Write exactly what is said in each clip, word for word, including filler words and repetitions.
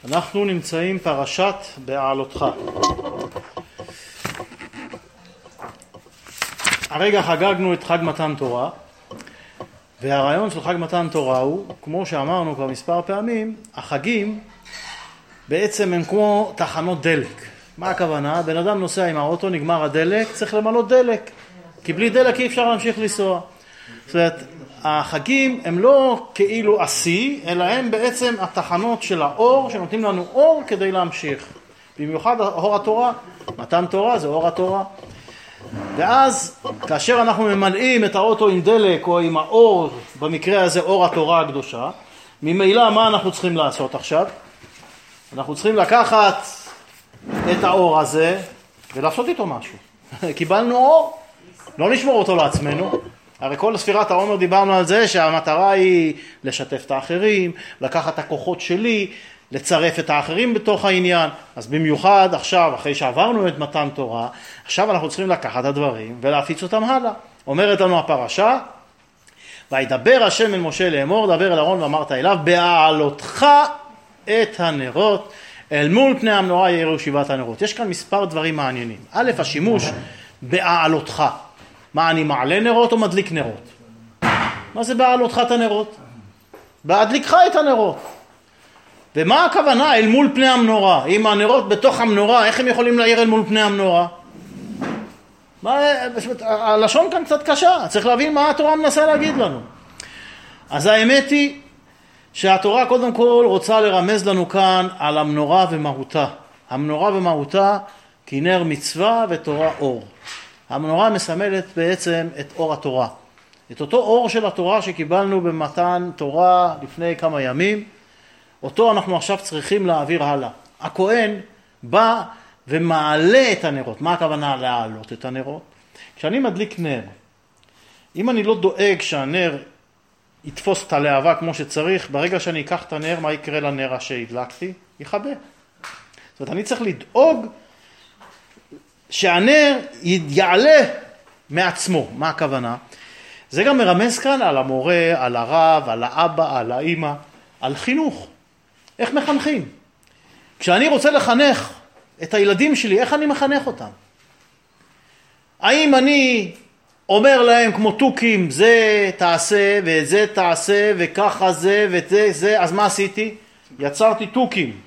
אנחנו נמצאים פרשת בהעלותך. הרגע חגגנו את חג מתן תורה, והרעיון של חג מתן תורה הוא, כמו שאמרנו כבר מספר פעמים, החגים בעצם הם כמו תחנות דלק. מה הכוונה? בן אדם נוסע עם האוטו, נגמר הדלק, צריך למלות דלק, כי בלי דלק אי אפשר להמשיך לנסוע. זאת אומרת, החגים הם לא כאילו עשי, אלא הם בעצם התחנות של האור, שנותנים לנו אור כדי להמשיך. במיוחד אור התורה, מתן תורה זה אור התורה. ואז כאשר אנחנו ממלאים את האוטו עם דלק או עם האור, במקרה הזה אור התורה הקדושה, ממילא מה אנחנו צריכים לעשות עכשיו? אנחנו צריכים לקחת את האור הזה ולעשות איתו משהו. קיבלנו אור, לא נשמור אותו לעצמנו. הרי כל ספירת העומר דיברנו על זה שהמטרה היא לשתף את האחרים, לקחת את הכוחות שלי, לצרף את האחרים בתוך העניין. אז במיוחד עכשיו, אחרי שעברנו את מתן תורה, עכשיו אנחנו צריכים לקחת את הדברים ולהפיץ אותם הלאה. אומרת לנו הפרשה, וידבר השם אל משה לאמור, דבר אל אהרון ואמרת אליו, בהעלותך את הנרות, אל מול פני המנורה יאירו שבעת הנרות. יש כאן מספר דברים מעניינים. א', השימוש בהעלותך. מה, אני מעלה נרות או מדליק נרות? מה זה בהעלותך את הנרות? בהדליקך את הנרות. ומה הכוונה אל מול פני המנורה? אם הנרות בתוך המנורה, איך הם יכולים להעיר אל מול פני המנורה? מה, הלשון כאן קצת קשה, צריך להבין מה התורה מנסה להגיד לנו. אז האמת היא שהתורה קודם כל רוצה לרמז לנו כאן על המנורה ומהותה. המנורה ומהותה כנר מצווה ותורה אור. המנורה מסמלת בעצם את אור התורה. את אותו אור של התורה שקיבלנו במתן תורה לפני כמה ימים, אותו אנחנו עכשיו צריכים להעביר הלאה. הכהן בא ומעלה את הנרות. מה הכוונה להעלות את הנרות? כשאני מדליק נר, אם אני לא דואג שהנר יתפוס את הלהבה כמו שצריך, ברגע שאני אקח את הנר, מה יקרה לנר שהדלקתי? יכבה. זאת אומרת, אני צריך לדאוג שהנר יעלה מעצמו. מה הכוונה? זה גם מרמז כאן על המורה, על הרב, על האבא, על האמא, על חינוך. איך מחנכים? כשאני רוצה לחנך את הילדים שלי, איך אני מחנך אותם? האם אני אומר להם כמו תוכים, זה תעשה וזה תעשה וככה זה וזה זה, אז מה עשיתי? יצרתי תוכים.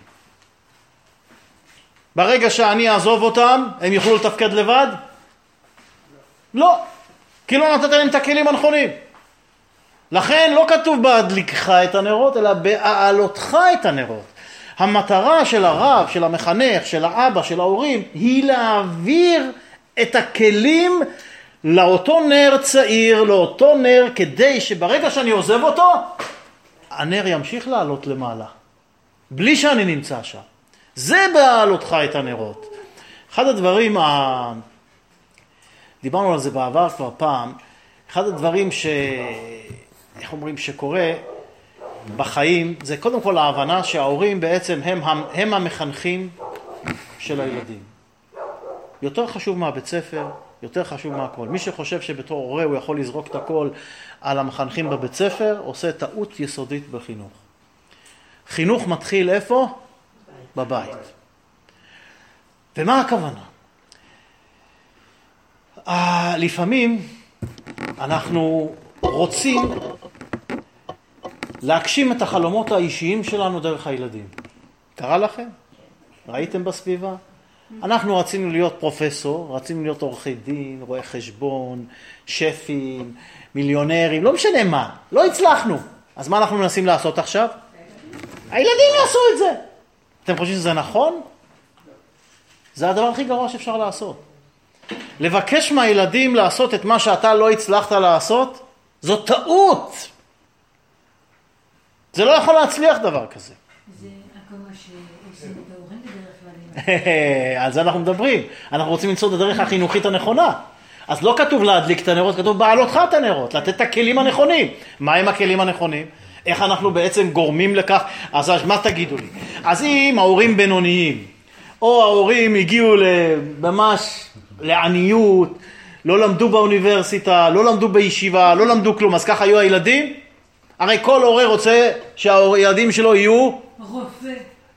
ברגע שאני אעזוב אותם, הם יוכלו לתפקד לבד? לא, כי לא נתת להם את הכלים הנכונים. לכן לא כתוב בהדליקך את הנרות, אלא בהעלותך את הנרות. המטרה של הרב, של המחנך, של האבא, של ההורים, היא להעביר את הכלים לאותו נר צעיר, לאותו נר, כדי שברגע שאני עוזב אותו, הנר ימשיך לעלות למעלה, בלי שאני נמצא שם. זה בהעלותך את הנרות. אחד הדברים, ה... דיברנו על זה בעבר כבר פעם, אחד הדברים ש... איך אומרים שקורה בחיים, זה קודם כל ההבנה שההורים בעצם הם, הם המחנכים של הילדים. יותר חשוב מהבית ספר, יותר חשוב מהכל. מי שחושב שבתור הורה הוא יכול לזרוק את הכל על המחנכים בבית ספר, עושה טעות יסודית בחינוך. חינוך מתחיל איפה? בבית. ומה הכוונה? לפעמים אנחנו רוצים להגשים את החלומות האישיים שלנו דרך הילדים. קרה לכם? ראיתם בסביבה? אנחנו רצינו להיות פרופסור, רצינו להיות עורכי דין, רואי חשבון, שפים, מיליונרים, לא משנה מה. לא הצלחנו. אז מה אנחנו מנסים לעשות עכשיו? הילדים יעשו את זה. אתם חושבים שזה נכון? זה הדבר הכי גרוע שאפשר לעשות. לבקש מהילדים לעשות את מה שאתה לא הצלחת לעשות, זו טעות. זה לא יכול להצליח דבר כזה. זה הקמה שעושים את ההורים בדרך כלל. על זה אנחנו מדברים. אנחנו רוצים למצוא את הדרך החינוכית הנכונה. אז לא כתוב להדליק את הנרות, כתוב בהעלותך את הנרות, לתת את הכלים הנכונים. מה הם הכלים הנכונים? איך אנחנו בעצם גורמים לכך? אז מה תגידו לי? אז אם ההורים בינוניים, או ההורים הגיעו ממש לעניות, לא למדו באוניברסיטה, לא למדו בישיבה, לא למדו כלום, אז ככה היו הילדים? הרי כל הורה רוצה שהילדים שלו יהיו רופא.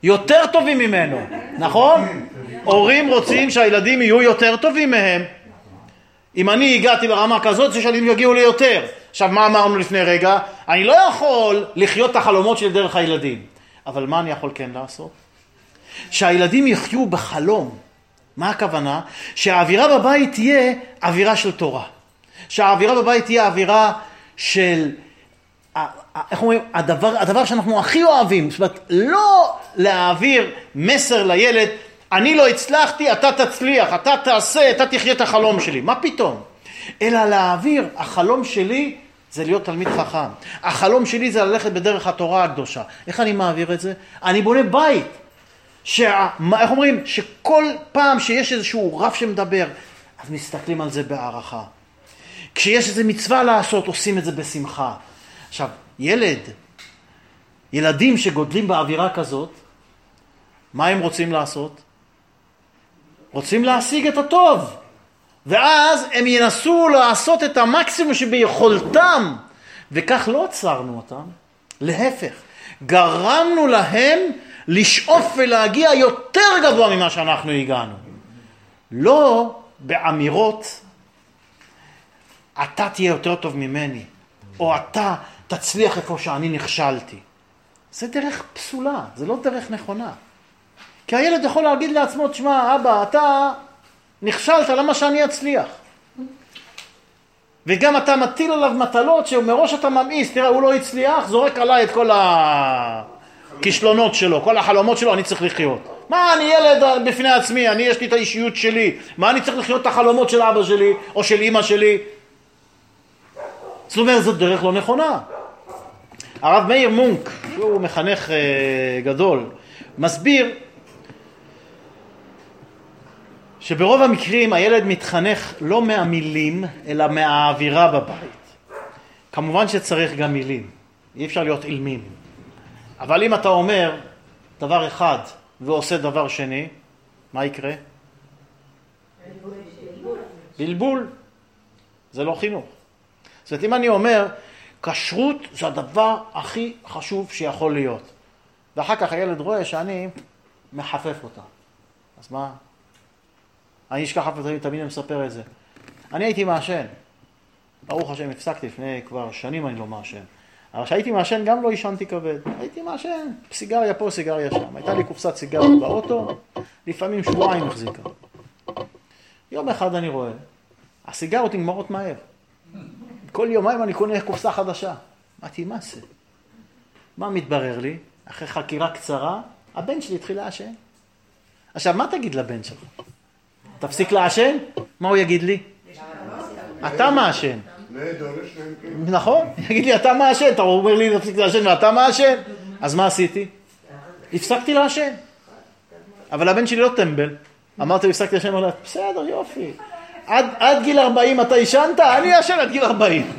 יותר טובים ממנו, נכון? הורים רוצים שהילדים יהיו יותר טובים מהם. אם אני הגעתי לרמה כזאת, זה שהילדים יגיעו ליותר. עכשיו, מה אמרנו לפני רגע? אני לא יכול לחיות את החלומות שלי דרך הילדים. אבל מה אני יכול כן לעשות? שהילדים יחיו בחלום. מה הכוונה? שהאווירה בבית תהיה אווירה של תורה. שהאווירה בבית תהיה אווירה של, איך אומרים, הדבר, הדבר שאנחנו הכי אוהבים. זאת אומרת, לא להעביר מסר לילד, אני לא הצלחתי, אתה תצליח, אתה תעשה, אתה תחיה את החלום שלי. מה פתאום? אלא להעביר, החלום שלי זה להיות תלמיד חכם. החלום שלי זה ללכת בדרך התורה הקדושה. איך אני מעביר את זה? אני בונה בית. שה, איך אומרים? שכל פעם שיש איזשהו רב שמדבר, אז מסתכלים על זה בהערכה. כשיש איזו מצווה לעשות, עושים את זה בשמחה. עכשיו, ילד, ילדים שגודלים באווירה כזאת, מה הם רוצים לעשות? רוצים להשיג את הטוב. ואז הם ינסו לעשות את המקסימום שביכולתם, וכך לא עצרנו אותם. להפך, גרמנו להם לשאוף ולהגיע יותר גבוה ממה שאנחנו הגענו. לא באמירות, אתה תהיה יותר טוב ממני, או אתה תצליח איפה שאני נכשלתי. זה דרך פסולה, זה לא דרך נכונה. כי הילד יכול להגיד לעצמו, תשמע, אבא, אתה נכשלת, למה שאני אצליח? וגם אתה מטיל עליו מטלות שמראש אתה ממאיס, תראה, הוא לא הצליח, זורק עליי את כל הכישלונות שלו, כל החלומות שלו, אני צריך לחיות. מה, אני ילד בפני עצמי, אני יש לי את האישיות שלי, מה אני צריך לחיות את החלומות של אבא שלי או של אמא שלי? זאת אומרת, זאת דרך לא נכונה. הרב מאיר מונק, שהוא מחנך גדול, מסביר שברוב המקרים הילד מתחנך לא מהמילים, אלא מהאווירה בבית. כמובן שצריך גם מילים, אי אפשר להיות אילמים. אבל אם אתה אומר דבר אחד ועושה דבר שני, מה יקרה? בלבול. זה לא חינוך. זאת אומרת, אם אני אומר, כשרות זה הדבר הכי חשוב שיכול להיות. ואחר כך הילד רואה שאני מחפף אותה. אז מה? אני אשכח אף פעמים, תמיד אני מספר את זה. אני הייתי מעשן. ברוך השם, הפסקתי לפני כבר שנים אני לא מעשן. אבל כשהייתי מעשן גם לא ישנתי כבד. הייתי מעשן, סיגריה פה, סיגריה שם. הייתה לי קופסת סיגריה באוטו, לפעמים שבועיים מחזיקה. יום אחד אני רואה, הסיגרות נגמרות מהר. כל יומיים אני קונה קופסה חדשה. אמרתי, מה זה? מה מתברר לי? אחרי חקירה קצרה, הבן שלי התחיל לעשן. עכשיו, מה תגיד לבן שלך? תפסיק לעשן? מה הוא יגיד לי? אתה מעשן. נכון? יגיד לי, אתה מעשן. אתה אומר לי, תפסיק לעשן ואתה מעשן. אז מה עשיתי? הפסקתי לעשן. אבל הבן שלי לא טמבל. אמרתי, הפסקתי לעשן, אמר לה, בסדר, יופי. עד, עד גיל ארבעים אתה ישנת? אני אשן עד גיל ארבעים.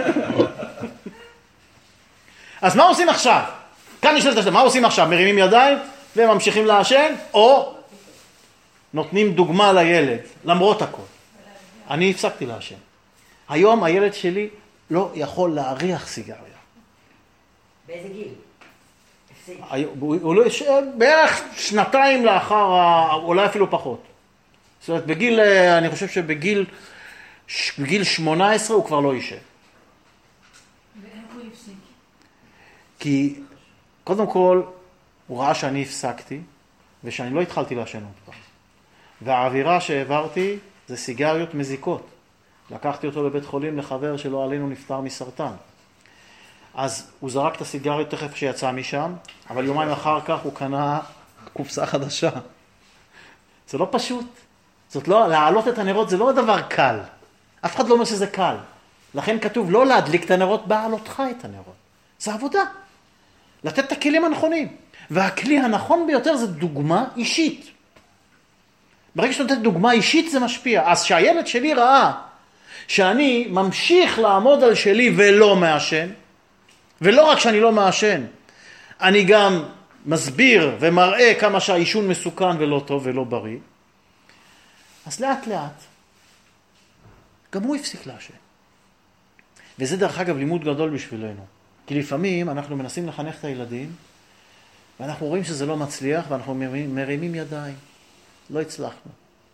אז מה עושים עכשיו? כאן נשאלת השאלה, מה עושים עכשיו? מרימים ידיים וממשיכים לעשן? או נותנים דוגמה לילד, למרות הכל. אני הפסקתי לעשן. היום הילד שלי לא יכול להריח סיגריה. באיזה גיל? הוא לא, בערך שנתיים לאחר, אולי אפילו פחות. זאת אומרת, בגיל, אני חושב שבגיל בגיל שמונה עשרה הוא כבר לא יישב. ואיך הוא הפסיק? כי קודם כל הוא ראה שאני הפסקתי ושאני לא התחלתי לעשן עוד פעם. והאווירה שהעברתי זה סיגריות מזיקות. לקחתי אותו לבית חולים לחבר שלא עלינו נפטר מסרטן. אז הוא זרק את הסיגריות תכף שיצא משם, אבל יומיים אחר כך הוא קנה קופסה חדשה. זה לא פשוט. זאת לא, להעלות את הנרות זה לא דבר קל. אף אחד לא אומר שזה קל. לכן כתוב לא להדליק את הנרות, בעלותך את הנרות. זה עבודה. לתת את הכלים הנכונים. והכלי הנכון ביותר זה דוגמה אישית. ברגע שנותנת דוגמה אישית זה משפיע. אז שהילד שלי ראה שאני ממשיך לעמוד על שלי ולא מעשן, ולא רק שאני לא מעשן, אני גם מסביר ומראה כמה שהעישון מסוכן ולא טוב ולא בריא, אז לאט לאט גם הוא הפסיק לעשן. וזה דרך אגב לימוד גדול בשבילנו. כי לפעמים אנחנו מנסים לחנך את הילדים ואנחנו רואים שזה לא מצליח, ואנחנו מרימים ידיים. לא הצלחנו.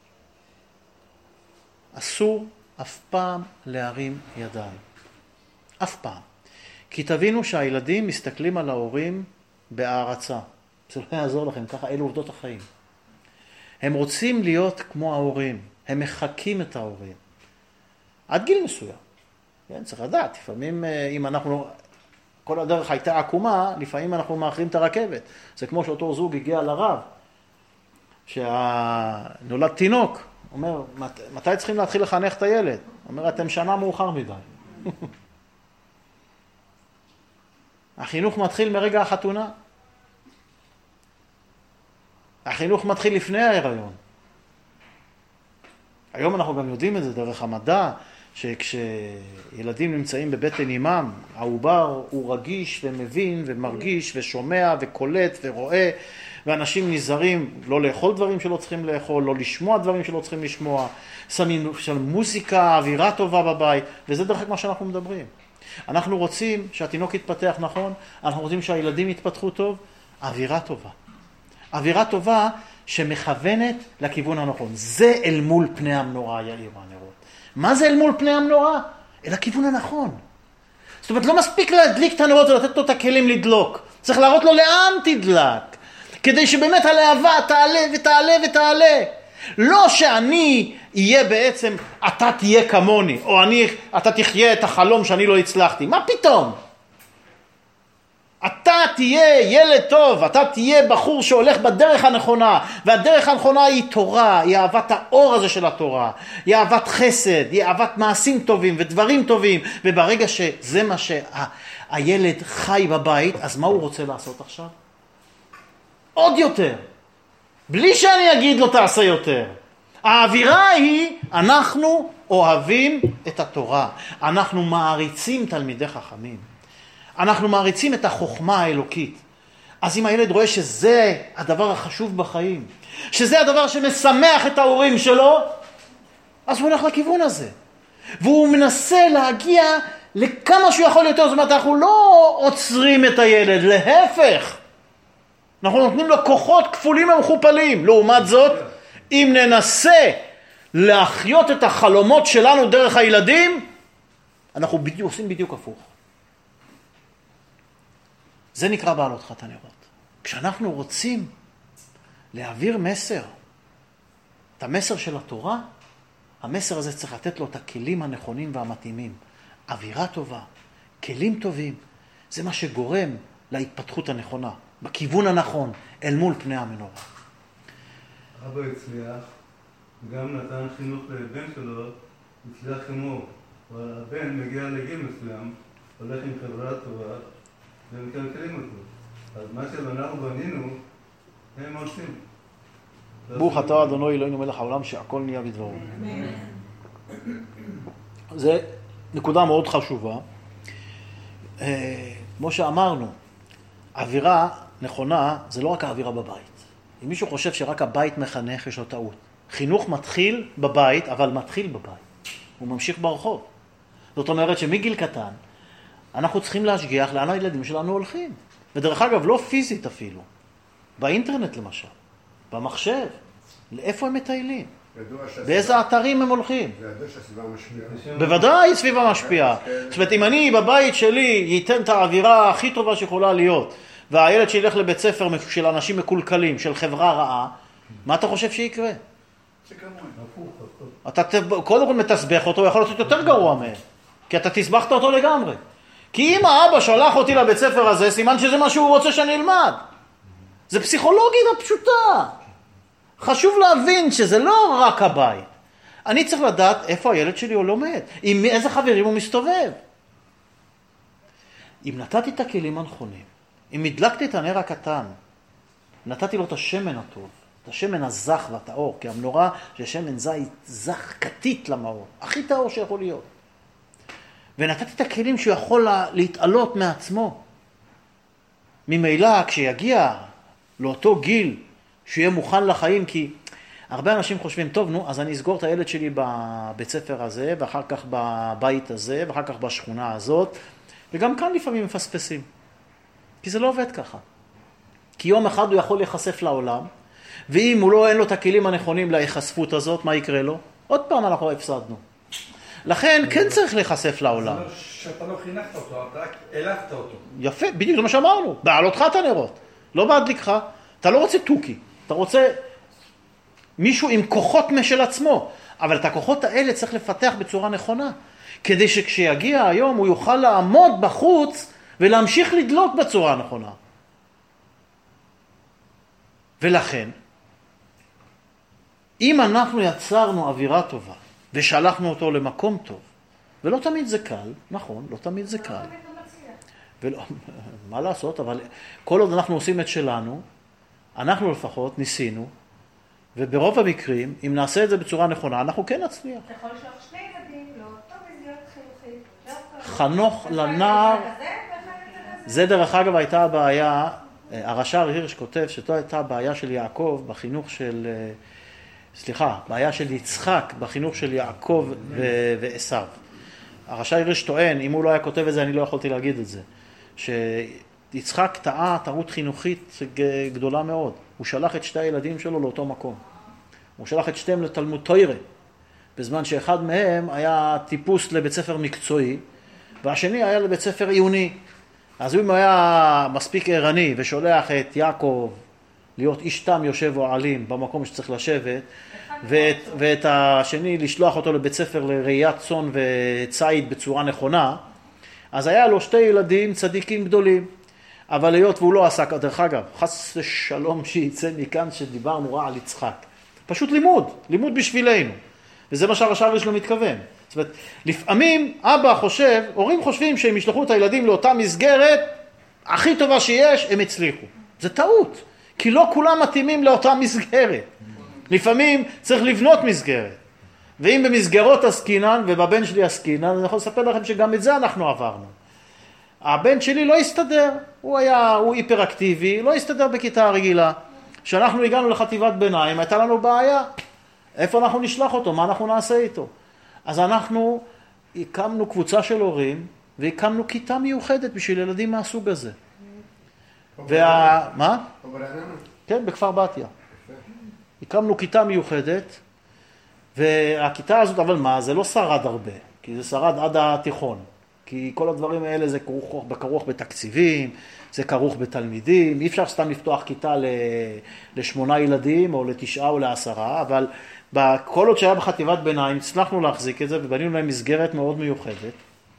אסור אף פעם להרים ידיים. אף פעם. כי תבינו שהילדים מסתכלים על ההורים בהערצה. זה לא יעזור לכם, ככה אלו עובדות החיים. הם רוצים להיות כמו ההורים. הם מחקים את ההורים. עד גיל מסוים. כן, צריך לדעת, לפעמים אם אנחנו, כל הדרך הייתה עקומה, לפעמים אנחנו מאחרים את הרכבת. זה כמו שאותו זוג הגיע לרב, שנולד תינוק. אומר, מת, מתי צריכים להתחיל לחנך את הילד? אומר, אתם שנה מאוחר מדי. החינוך מתחיל מרגע החתונה. החינוך מתחיל לפני ההיריון. היום אנחנו גם יודעים את זה דרך המדע, שכשילדים נמצאים בבטן אימם, העובר הוא רגיש ומבין ומרגיש ושומע וקולט ורואה, ואנשים נזהרים לא לאכול דברים שלא צריכים לאכול, לא לשמוע דברים שלא צריכים לשמוע, שמים של מוזיקה, אווירה טובה בבית, וזה דרך מה שאנחנו מדברים. אנחנו רוצים שהתינוק יתפתח נכון, אנחנו רוצים שהילדים יתפתחו טוב, אווירה טובה. אווירה טובה שמכוונת לכיוון הנכון. זה אל מול פני המנורה, יאיר הנרות. מה זה אל מול פני המנורה? אל הכיוון הנכון. זאת אומרת, לא מספיק להדליק את הנרות ולתת לו את הכלים לדלוק. צריך להראות לו לאן תדלק. כדי שבאמת הלהבה תעלה ותעלה ותעלה. לא שאני יהיה בעצם, אתה תהיה כמוני, או אני, אתה תחיה את החלום שאני לא הצלחתי. מה פתאום? אתה תהיה ילד טוב, אתה תהיה בחור שהולך בדרך הנכונה, והדרך הנכונה היא תורה, היא אהבת האור הזה של התורה, היא אהבת חסד, היא אהבת מעשים טובים ודברים טובים, וברגע שזה מה שהילד חי בבית, אז מה הוא רוצה לעשות עכשיו? עוד יותר. בלי שאני אגיד לו תעשה יותר. האווירה היא, אנחנו אוהבים את התורה, אנחנו מעריצים תלמידי חכמים. אנחנו מעריצים את החוכמה האלוקית. אז אם הילד רואה שזה הדבר החשוב בחיים, שזה הדבר שמשמח את ההורים שלו, אז הוא הולך לכיוון הזה. והוא מנסה להגיע לכמה שהוא יכול יותר. זאת אומרת, אנחנו לא עוצרים את הילד, להפך. אנחנו נותנים לו כוחות כפולים ומכופלים. לעומת זאת, אם ננסה להחיות את החלומות שלנו דרך הילדים, אנחנו בדיוק, עושים בדיוק הפוך. זה נקרא בעלות חת הנרות. כשאנחנו רוצים להעביר מסר, את המסר של התורה, המסר הזה צריך לתת לו את הכלים הנכונים והמתאימים. אווירה טובה, כלים טובים, זה מה שגורם להתפתחות הנכונה, בכיוון הנכון, אל מול פני המנורה. אבא הצליח, גם נתן חינוך לבן שלו, הצליח כמו, והבן מגיע לגיל מסוים, הולך עם חברה טובה, ומקלקלים אותו. אז מה שאנחנו בנינו, הם עושים. ברוך אתה אדוני אלוהינו מלך העולם שהכל נהיה בדברו. זה נקודה מאוד חשובה. כמו שאמרנו, אווירה נכונה זה לא רק האווירה בבית. אם מישהו חושב שרק הבית מחנך, יש לו טעות. חינוך מתחיל בבית, אבל מתחיל בבית. הוא ממשיך ברחוב. זאת אומרת שמגיל קטן, אנחנו צריכים להשגיח לאן הילדים שלנו הולכים. ודרך אגב, לא פיזית אפילו. באינטרנט למשל. במחשב. לאיפה הם מטיילים? באיזה אתרים הם הולכים? זה ידוע שהסביבה משפיעה. בוודאי סביבה משפיעה. זאת אומרת, אם אני בבית שלי ייתן את האווירה הכי טובה שיכולה להיות, והילד שילך לבית ספר של אנשים מקולקלים, של חברה רעה, מה אתה חושב שיקרה? אתה קודם כל מתסבך אותו, יכול להיות יותר גרוע מהם. כי אתה תסבכת אותו לגמרי. כי אם האבא שלח אותי לבית ספר הזה, סימן שזה מה שהוא רוצה שאני אלמד. זה פסיכולוגית הפשוטה. חשוב להבין שזה לא רק הבית. אני צריך לדעת איפה הילד שלי הוא לומד, עם איזה חברים הוא מסתובב. אם נתתי את הכלים הנכונים, אם הדלקתי את הנר הקטן, נתתי לו את השמן הטוב, את השמן הזך והטהור, כי המנורה של שמן זית זך כתית למאור, הכי טהור שיכול להיות. ונתתי את הכלים שהוא יכול להתעלות מעצמו. ממילא כשיגיע לאותו גיל שהוא יהיה מוכן לחיים, כי הרבה אנשים חושבים, טוב, נו, אז אני אסגור את הילד שלי בבית ספר הזה, ואחר כך בבית הזה, ואחר כך בשכונה הזאת, וגם כאן לפעמים מפספסים. כי זה לא עובד ככה. כי יום אחד הוא יכול להיחשף לעולם, ואם הוא לא, אין לו את הכלים הנכונים להיחשפות הזאת, מה יקרה לו? עוד פעם אנחנו הפסדנו. לכן כן צריך להיחשף לעולם. זה אומר שאתה לא חינכת אותו, אתה רק אלפת אותו. יפה, בדיוק זה מה שאמרנו, בעלותך את הנרות, לא בהדליקך. אתה לא רוצה טוקי, אתה רוצה מישהו עם כוחות משל עצמו, אבל את הכוחות האלה צריך לפתח בצורה נכונה, כדי שכשיגיע היום הוא יוכל לעמוד בחוץ ולהמשיך לדלוק בצורה הנכונה. ולכן, אם אנחנו יצרנו אווירה טובה ושלחנו אותו למקום טוב, ולא תמיד זה קל, נכון, לא תמיד זה קל. ולא, מה לעשות, אבל כל עוד אנחנו עושים את שלנו, אנחנו לפחות ניסינו, וברוב המקרים, אם נעשה את זה בצורה נכונה, אנחנו כן נצליח. אתה יכול לשלוח שני ילדים, לא טוב מסגרת חינוכית. חנוך לנער, זה דרך אגב הייתה הבעיה, הרש"ר הירש כותב שזו הייתה הבעיה של יעקב בחינוך של, סליחה, בעיה של יצחק בחינוך של יעקב ועשיו. הרש"ר הירש טוען, אם הוא לא היה כותב את זה, אני לא יכולתי להגיד את זה, שיצחק טעה טעות חינוכית גדולה מאוד. הוא שלח את שתי הילדים שלו לאותו מקום. הוא שלח את שתיהם לתלמוד תורה, בזמן שאחד מהם היה טיפוס לבית ספר מקצועי, והשני היה לבית ספר עיוני. אז אם הוא היה מספיק ערני ושולח את יעקב להיות איש תם יושב אוהלים במקום שצריך לשבת, ואת, ואת השני לשלוח אותו לבית ספר לראיית צאן וציד בצורה נכונה, אז היה לו שתי ילדים צדיקים גדולים. אבל היות והוא לא עסק, דרך אגב, חס ושלום שיצא מכאן שדיברנו רע על יצחק. פשוט לימוד, לימוד בשבילנו. וזה מה שהרש"ר שלו מתכוון. זאת אומרת, לפעמים אבא חושב, הורים חושבים שהם ישלחו את הילדים לאותה מסגרת הכי טובה שיש, הם הצליחו. זה טעות, כי לא כולם מתאימים לאותה מסגרת. לפעמים צריך לבנות מסגרת. ואם במסגרות עסקינן ובבן שלי עסקינן, אני יכול לספר לכם שגם את זה אנחנו עברנו. הבן שלי לא הסתדר, הוא היה, הוא היפראקטיבי, לא הסתדר בכיתה הרגילה. כשאנחנו הגענו לחטיבת ביניים, הייתה לנו בעיה. איפה אנחנו נשלח אותו? מה אנחנו נעשה איתו? אז אנחנו הקמנו קבוצה של הורים, והקמנו כיתה מיוחדת בשביל ילדים מהסוג הזה. וה... מה? כן, בכפר בתיה. הקמנו כיתה מיוחדת, והכיתה הזאת, אבל מה? זה לא שרד הרבה, כי זה שרד עד התיכון. כי כל הדברים האלה זה כרוך, כרוך בתקציבים, זה כרוך בתלמידים, אי אפשר סתם לפתוח כיתה לשמונה ילדים או לתשעה או לעשרה, אבל כל עוד שהיה בחטיבת ביניים הצלחנו להחזיק את זה ובנינו להם מסגרת מאוד מיוחדת,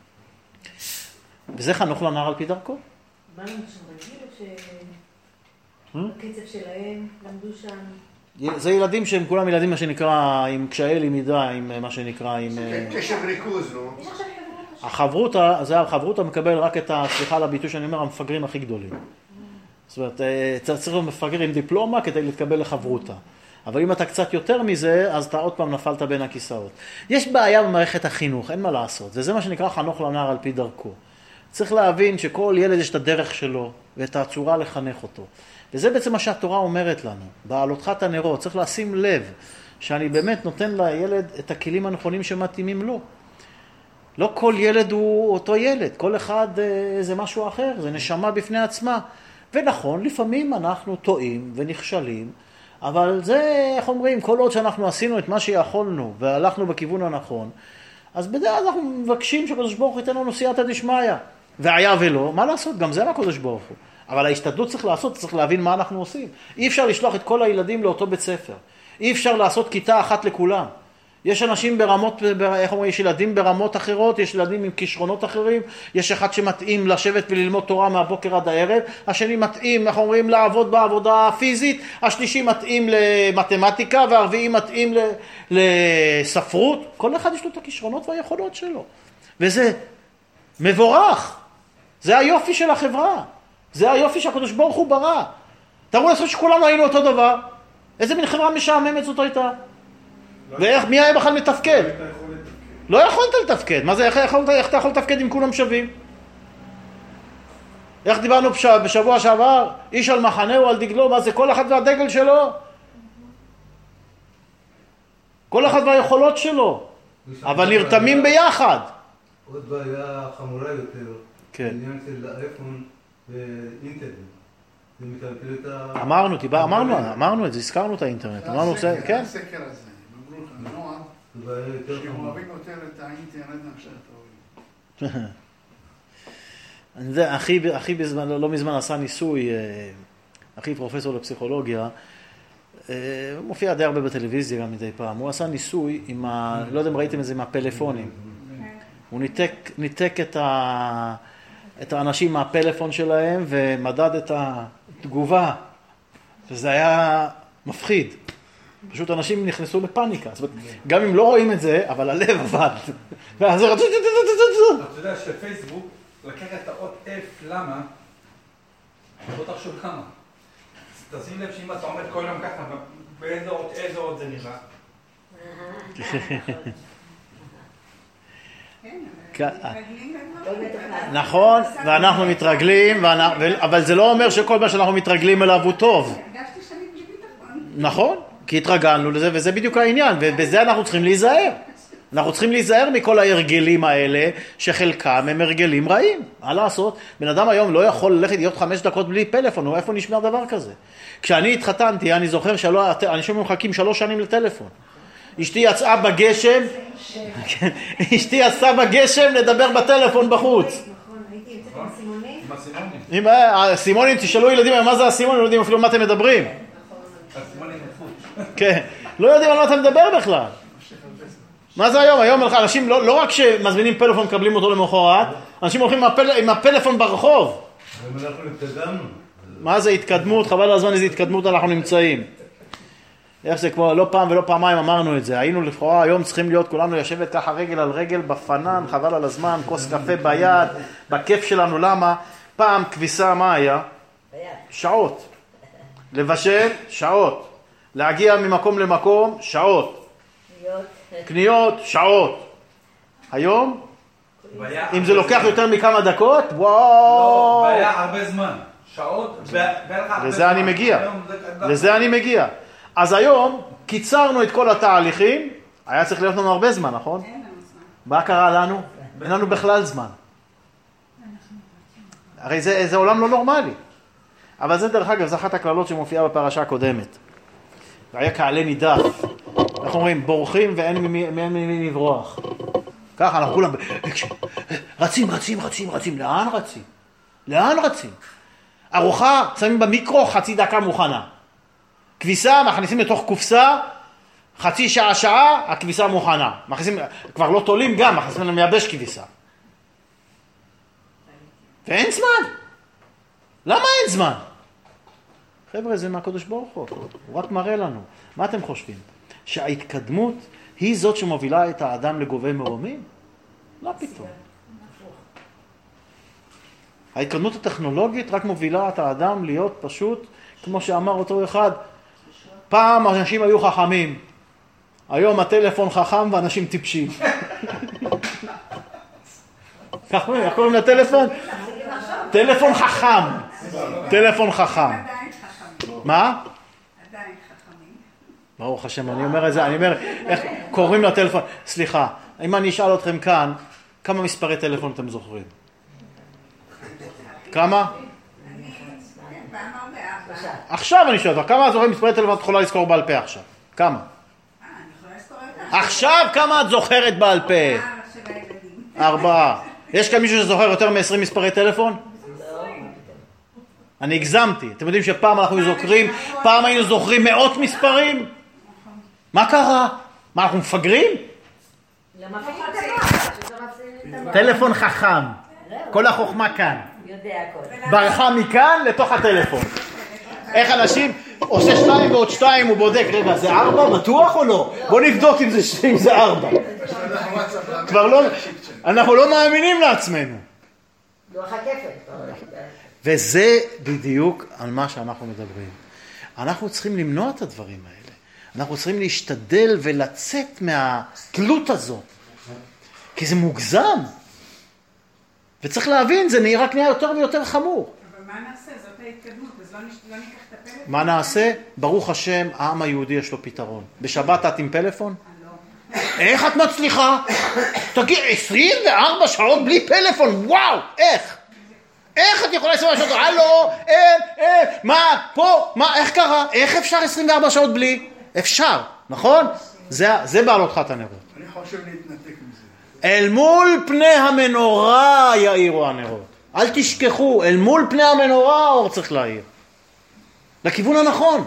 וזה חנוך לנער על פי דרכו. באנו שם רגיל בקצב שלהם, למדו שם? זה ילדים שהם כולם ילדים מה שנקרא עם קשיי למידה, עם מה שנקרא עם... קשב ריכוז, נו. החברותה, זה החברותה מקבל רק את הסליחה על הביטוי שאני אומר, המפגרים הכי גדולים. זאת אומרת, צריך להיות מפגר עם דיפלומה כדי להתקבל לחברותה. אבל אם אתה קצת יותר מזה, אז אתה עוד פעם נפלת בין הכיסאות. יש בעיה במערכת החינוך, אין מה לעשות. וזה מה שנקרא חנוך לנער על פי דרכו. צריך להבין שכל ילד יש את הדרך שלו ואת הצורה לחנך אותו. וזה בעצם מה שהתורה אומרת לנו. בעלותך את הנרות, צריך לשים לב שאני באמת נותן לילד את הכלים הנכונים שמתאימים לו. לא כל ילד הוא אותו ילד, כל אחד זה משהו אחר, זה נשמה בפני עצמה. ונכון, לפעמים אנחנו טועים ונכשלים, אבל זה, איך אומרים, כל עוד שאנחנו עשינו את מה שיכולנו והלכנו בכיוון הנכון, אז בדרך אנחנו מבקשים שהקדוש ברוך הוא ייתן לנו סייעתא דשמיא. והיה ולא, מה לעשות? גם זה הקדוש ברוך הוא. אבל ההשתדלות צריך לעשות, צריך להבין מה אנחנו עושים. אי אפשר לשלוח את כל הילדים לאותו בית ספר. אי אפשר לעשות כיתה אחת לכולם. יש אנשים ברמות, איך אומרים, יש ילדים ברמות אחרות, יש ילדים עם כישרונות אחרים, יש אחד שמתאים לשבת וללמוד תורה מהבוקר עד הערב, השני מתאים, איך אומרים, לעבוד בעבודה פיזית, השלישי מתאים למתמטיקה, והרביעי מתאים לספרות. כל אחד יש לו את הכישרונות והיכולות שלו. וזה מבורך. זה היופי של החברה. זה היופי שהקדוש ברוך הוא ברא. תראו לעשות שכולנו היינו אותו דבר. איזה מין חברה משעממת זאת הייתה? ואיך, מי היה בכלל מתפקד? לא יכולת לתפקד. מה זה, איך אתה יכול לתפקד אם כולם שווים? איך דיברנו בשבוע שעבר? איש על מחנהו, על דגלו, מה זה? כל אחד והדגל שלו. כל אחד והיכולות שלו. אבל נרתמים ביחד. עוד בעיה חמורה יותר. כן. עניין של האייפון ואינטרנט. זה מקלקל את ה... אמרנו, תיבא, אמרנו, אמרנו את זה, הזכרנו את האינטרנט, אמרנו, זה, כן. הסקר הזה, אמרו לך, נוער, זה בעיה יותר שהם חמורה. אוהבים יותר את האינטרנט מאשר את האוהבים. אני יודע, אחי, אחי בזמן, לא מזמן עשה ניסוי, אחי פרופסור לפסיכולוגיה, מופיע די הרבה בטלוויזיה גם מדי פעם, הוא עשה ניסוי עם ה... לא יודע אם ראיתם את זה, עם הפלאפונים. הוא ניתק, ניתק את, ה... את האנשים מהפלאפון שלהם ומדד את התגובה, וזה היה מפחיד. פשוט אנשים נכנסו לפאניקה, זאת אומרת, גם אם לא רואים את זה, אבל הלב עבד. ואז רצו... אתה יודע שפייסבוק לקח את האות F, למה? בוא תחשוב כמה. תשים לב שאם אתה עומד כל יום ככה, באיזה אות, איזה אות זה נראה. נכון, ואנחנו מתרגלים, אבל זה לא אומר שכל מה שאנחנו מתרגלים אליו הוא טוב. הרגשתי שאני בלי ביטחון. נכון, כי התרגלנו לזה, וזה בדיוק העניין, ובזה אנחנו צריכים להיזהר. אנחנו צריכים להיזהר מכל ההרגלים האלה, שחלקם הם הרגלים רעים. מה לעשות? בן אדם היום לא יכול ללכת להיות חמש דקות בלי פלאפון, או איפה נשמע דבר כזה? כשאני התחתנתי, אני זוכר שלא, אנשים מחכים שלוש שנים לטלפון. אשתי יצאה בגשם, אשתי יצאה בגשם לדבר בטלפון בחוץ. נכון, הייתי יוצאת עם סימונים. עם הסימונים. אם הסימונים, תשאלו ילדים, מה זה הסימונים? לא יודעים אפילו מה אתם מדברים. הסימונים נפות. כן, לא יודעים על מה אתה מדבר בכלל. מה זה היום? היום אנשים לא, לא רק שמזמינים פלאפון, מקבלים אותו למחרת, אנשים הולכים עם, הפל, עם הפלאפון ברחוב. אבל אנחנו התקדמנו. מה זה התקדמות? חבל על הזמן איזה התקדמות אנחנו נמצאים. איך זה כמו, לא פעם ולא פעמיים אמרנו את זה. היינו לכאורה, היום צריכים להיות כולנו לשבת ככה רגל על רגל בפנן, חבל על הזמן, כוס קפה ביד, בכיף שלנו. למה? פעם כביסה, מה היה? שעות. לבשל, שעות. להגיע ממקום למקום, שעות. קניות, שעות. היום, אם זה לוקח יותר מכמה דקות, לא, וואו. היה הרבה זמן. שעות, לזה אני מגיע. לזה אני מגיע. אז היום קיצרנו את כל התהליכים, היה צריך להיות לנו הרבה זמן, נכון? אין לנו זמן. מה קרה לנו? אין לנו בכלל זמן. הרי זה, זה עולם לא נורמלי. אבל זה דרך אגב, זו אחת הכללות שמופיעה בפרשה הקודמת. והיה כעלה נידף. אנחנו אומרים, בורחים ואין ממי, ממי לברוח. ככה אנחנו כולם, רצים, רצים, רצים, רצים. לאן רצים? לאן רצים? ארוחה, שמים במיקרו, חצי דקה מוכנה. כביסה, מכניסים לתוך קופסה, חצי שעה, שעה, הכביסה מוכנה. מכניסים, כבר לא תולים גם, מכניסים למייבש כביסה. ואין זמן. למה אין זמן? חבר'ה, זה מהקדוש ברוך הוא. הוא רק מראה לנו. מה אתם חושבים? שההתקדמות היא זאת שמובילה את האדם לגובה מרומים? לא פתאום. ההתקדמות הטכנולוגית רק מובילה את האדם להיות פשוט, כמו שאמר אותו אחד, פעם אנשים היו חכמים, היום הטלפון חכם ואנשים טיפשים. איך קוראים לטלפון? טלפון חכם. טלפון חכם. עדיין חכמים. מה? עדיין חכמים. ברוך השם, אני אומר את זה, אני אומר, איך קוראים לטלפון? סליחה, אם אני אשאל אתכם כאן, כמה מספרי טלפון אתם זוכרים? כמה? עכשיו אני שואל אותך, כמה את זוכרת מספרי טלפון את יכולה לזכור בעל פה עכשיו? כמה? אה, אני יכולה לזכור אותה. עכשיו כמה את זוכרת בעל פה? אה, של הילדים. ארבעה. יש כאן מישהו שזוכר יותר מ-עשרים מספרי טלפון? אני הגזמתי. אתם יודעים שפעם אנחנו זוכרים, פעם היינו זוכרים מאות מספרים? מה קרה? מה, אנחנו מפגרים? טלפון חכם. כל החוכמה כאן. ברחה מכאן לתוך הטלפון. איך אנשים עושה שתיים ועוד שתיים, הוא בודק, רגע, זה ארבע? בטוח או לא? בוא נבדוק אם זה, אם זה ארבע. כבר לא, אנחנו לא מאמינים לעצמנו. וזה בדיוק על מה שאנחנו מדברים. אנחנו צריכים למנוע את הדברים האלה. אנחנו צריכים להשתדל ולצאת מהתלות הזאת. כי זה מוגזם. וצריך להבין, זה נראה נהיה יותר ויותר חמור. אבל מה נעשה? זאת ההתקדמות, אז לא ניקח את הפלאפון? מה נעשה? ברוך השם, העם היהודי יש לו פתרון. בשבת את עם פלאפון? לא. איך את מצליחה? תגיד, עשרים וארבע שעות בלי פלאפון, וואו, איך? איך את יכולה עשרים וארבע שעות? הלו, אין, אין, מה, פה, מה, איך קרה? איך אפשר עשרים וארבע שעות בלי? אפשר, נכון? זה, זה בעלות חת הנרות. אני חושב להתנתק מזה. אל מול פני המנורה יאירו הנרות. אל תשכחו, אל מול פני המנורה האור צריך להאיר. לכיוון הנכון.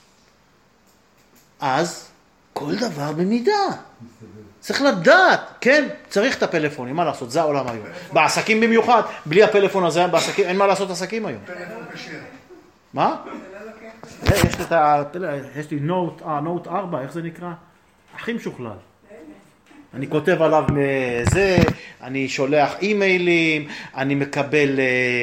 אז כל דבר במידה. צריך לדעת, כן, צריך את הפלאפונים, מה לעשות, זה העולם היום. בעסקים במיוחד, בלי הפלאפון הזה, בעסקים, אין מה לעשות עסקים היום. פלאפון כשר. מה? יש לי את ה... יש לי נוט, אה, נוט ארבע, איך זה נקרא? הכי משוכלל. אני כותב עליו זה, אני שולח אימיילים, אני מקבל...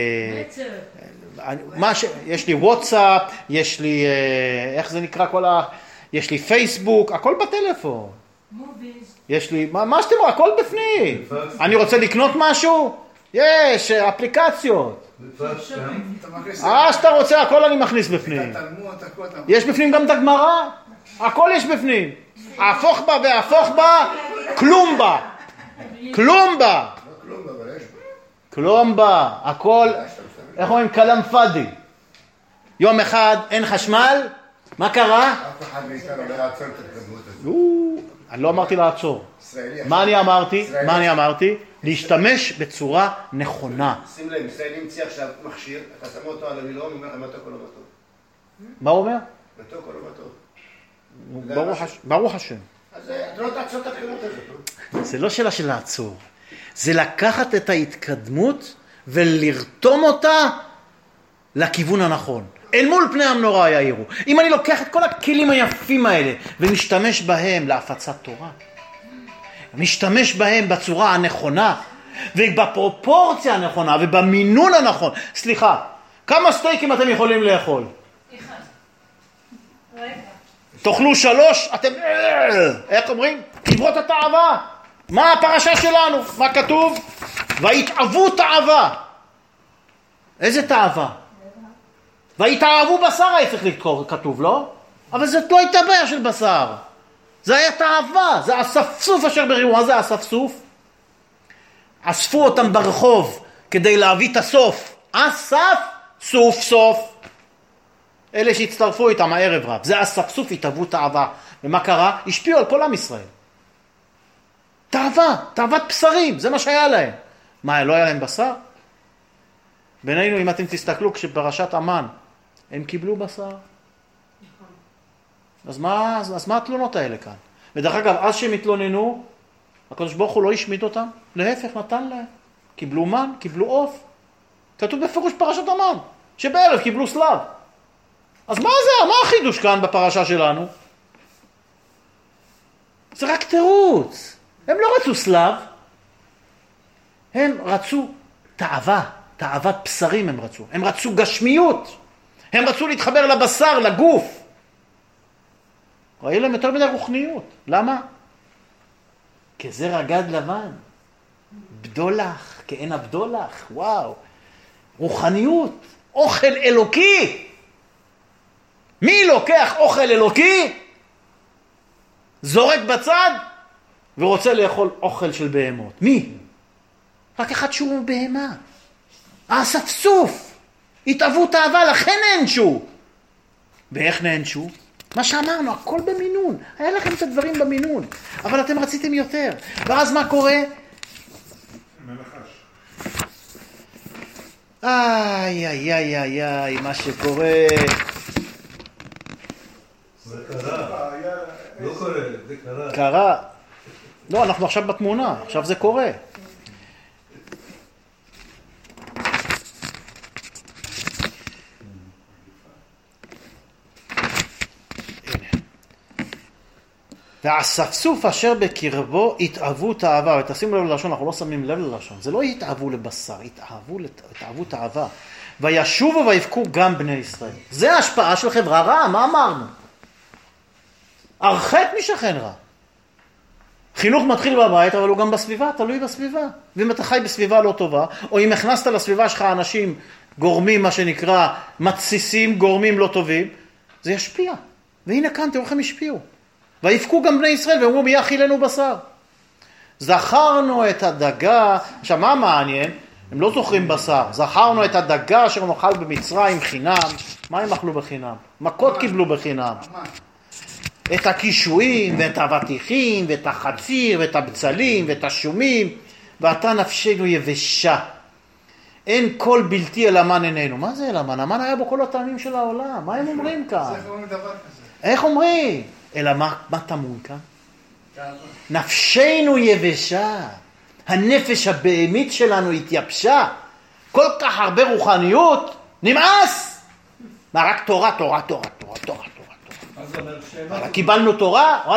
מה ש... יש לי וואטסאפ, יש לי... איך זה נקרא כל ה... יש לי פייסבוק, הכל בטלפון. יש לי... מה, מה שאתם רואים, הכל בפנים. אני רוצה לקנות משהו? יש, אפליקציות. אה, שאתה רוצה, הכל אני מכניס בפנים. יש בפנים גם את הגמרא, הכל יש בפנים. ההפוך בה וההפוך בה, כלום בה. כלום בה. כלום בה. הכל, איך אומרים, כלם פאדי. יום אחד אין חשמל, מה קרה? אף אחד מאיתנו לא יעצור את התקדמות הזאת. אני לא אמרתי לעצור. מה אני אמרתי? מה אני אמרתי? להשתמש בצורה נכונה. שים לב, ישראלי המציא עכשיו מכשיר, אתה שם אותו על המילון, הוא אומר לך מתוק או לא מתוק. מה הוא אומר? מתוק או לא מתוק. ברוך השם. אז אתה לא תעצור את התקדמות הזאת. זה לא שאלה של לעצור. זה לקחת את ההתקדמות ולרתום אותה לכיוון הנכון. אל מול פני המנורה יאירו. אם אני לוקח את כל הכלים היפים האלה ומשתמש בהם להפצת תורה, משתמש בהם בצורה הנכונה ובפרופורציה הנכונה ובמינון הנכון. סליחה, כמה סטייקים אתם יכולים לאכול? אחד. רגע. תאכלו שלוש, אתם... איך אומרים? קברות התאווה. מה הפרשה שלנו? מה כתוב? והתאוו תאווה. איזה תאווה? והתאהבו בשר היה צריך לקרוא, כתוב, לא? אבל זאת לא הייתה בעיה של בשר. זה היה תאווה, זה אספסוף אשר בריאו. מה זה אספסוף? אספו אותם ברחוב כדי להביא את הסוף. אסף, סוף סוף. אלה שהצטרפו איתם הערב רב. זה אספסוף, התאהבו תאווה. ומה קרה? השפיעו על כל עם ישראל. תאווה, תאוות בשרים, זה מה שהיה להם. מה, לא היה להם בשר? בינינו, אם אתם תסתכלו, כשפרשת המן, הם קיבלו בשר. אז מה, אז, אז מה התלונות האלה כאן? ודרך אגב, אז שהם התלוננו, הקדוש ברוך הוא לא השמיד אותם, להפך נתן להם. קיבלו מן, קיבלו עוף. כתוב בפירוש פרשת המן, שבערב קיבלו סלב. אז מה זה? מה החידוש כאן בפרשה שלנו? זה רק תירוץ. הם לא רצו סלב, הם רצו תאווה. תאוות בשרים הם רצו. הם רצו גשמיות. הם רצו להתחבר לבשר, לגוף. ראינו להם יותר מדי רוחניות. למה? כזרע גד לבן. בדולח, כאין הבדולח. וואו. רוחניות. אוכל אלוקי. מי לוקח אוכל אלוקי? זורק בצד ורוצה לאכול אוכל של בהמות. מי? רק אחד שהוא בהמה. האספסוף, התאהבו תאווה, לכן נענשו. ואיך נענשו? מה שאמרנו, הכל במינון. היה לכם את הדברים במינון, אבל אתם רציתם יותר. ואז מה קורה? מלחש. איי, איי, איי, איי, איי, מה שקורה. זה קרה. לא קורה, זה קרה. קרה. לא, אנחנו עכשיו בתמונה, עכשיו זה קורה. והאספסוף אשר בקרבו התאהבו תאווה. ותשימו לב ללשון, אנחנו לא שמים לב ללשון. זה לא התאהבו לבשר, התאהבו, התאהבו תאווה. וישובו ויבכו גם בני ישראל. זה ההשפעה של חברה רעה, מה אמרנו? הרחק משכן רע. חינוך מתחיל בבית, אבל הוא גם בסביבה, תלוי בסביבה. ואם אתה חי בסביבה לא טובה, או אם הכנסת לסביבה שלך אנשים גורמים, מה שנקרא, מתסיסים, גורמים לא טובים, זה ישפיע. והנה כאן, תראו איך הם השפיעו. ויפקו גם בני ישראל ואמרו מי יאכילנו בשר. זכרנו את הדגה. עכשיו מה מעניין? הם לא זוכרים בשר. זכרנו את הדגה אשר נאכל במצרים חינם. מה הם אכלו בחינם? מכות קיבלו בחינם. את הקישואים ואת האבטיחים ואת החציר ואת הבצלים ואת השומים, ואתה נפשנו יבשה. אין כל בלתי אל המן איננו. מה זה אל המן? המן היה בו כל הטעמים של העולם. מה הם אומרים כאן? איך אומרים דבר כזה? איך אומרים? אלא מה, מה טמון כאן? נפשנו יבשה. הנפש הבהמית שלנו התייבשה. כל כך הרבה רוחניות, נמאס! מה, רק תורה, תורה, תורה, תורה, תורה, תורה. מה זה אומר? קיבלנו תורה?